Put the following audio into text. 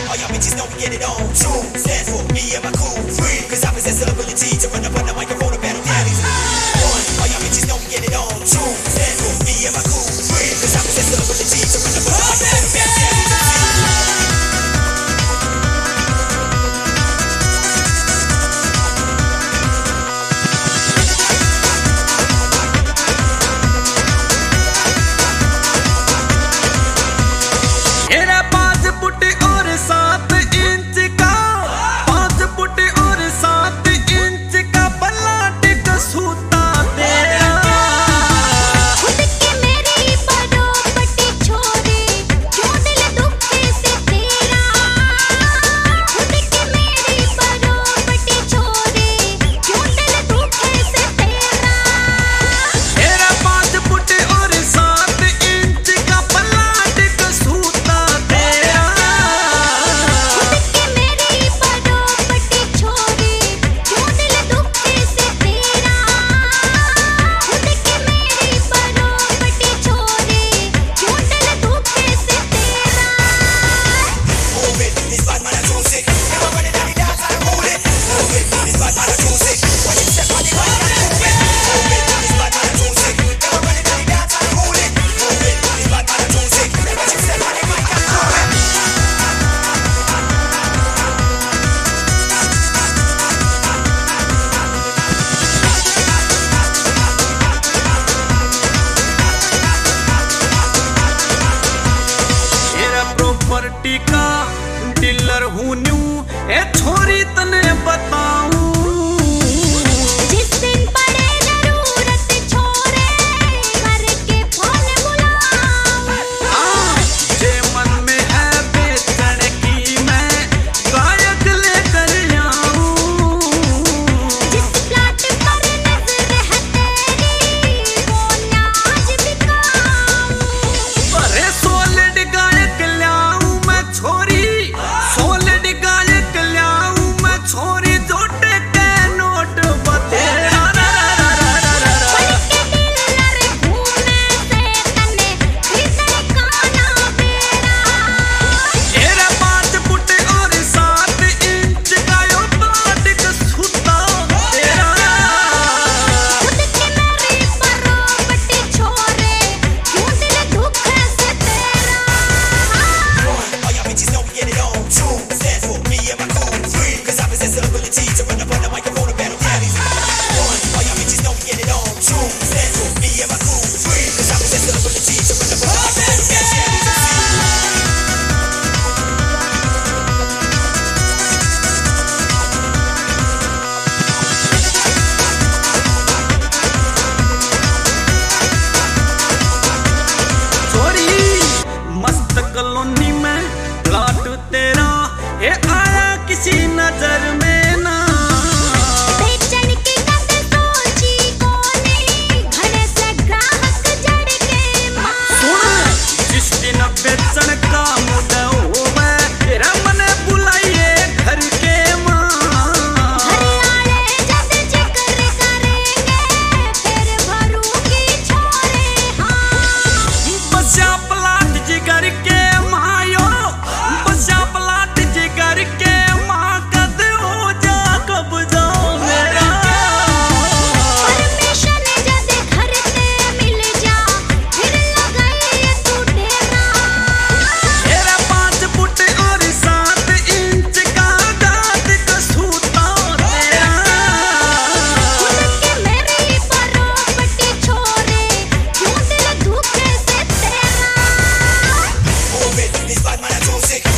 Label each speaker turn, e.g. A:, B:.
A: All y'all bitches know we get it on. True stands for me and my crew. Free, cause I possess the ability to run up on the microphone and battle daddies. One, all y'all bitches know we get it on. True stands for me and my crew. Free, cause I possess the ability to run up on the microphone and battle daddies. Dealer हूँ न्यू ए छोरी तने बताऊं जिस दिन पड़े जरूरत छोरे करके फोन बुलाऊं जे मन में है बेचन की मैं गायक लेकर आऊं जिस प्लाट पर नजर है तेरी वो नाच बिकाऊं अरे सॉलिड गायक लाऊं मैं छोरी कॉलोनी में प्लाट तेरा ये आया किसी नजर में ना बेचन की कद सोची कोने घने से ग्राहक जड़ के मां जिस दिन बेचन का मुद्दा होवे तेरा मने बुलाइए घर के मां घर वाले जब जिक्र करेंगे फिर भरूंगी छोरे हां बचा प्लाट जिगर के Music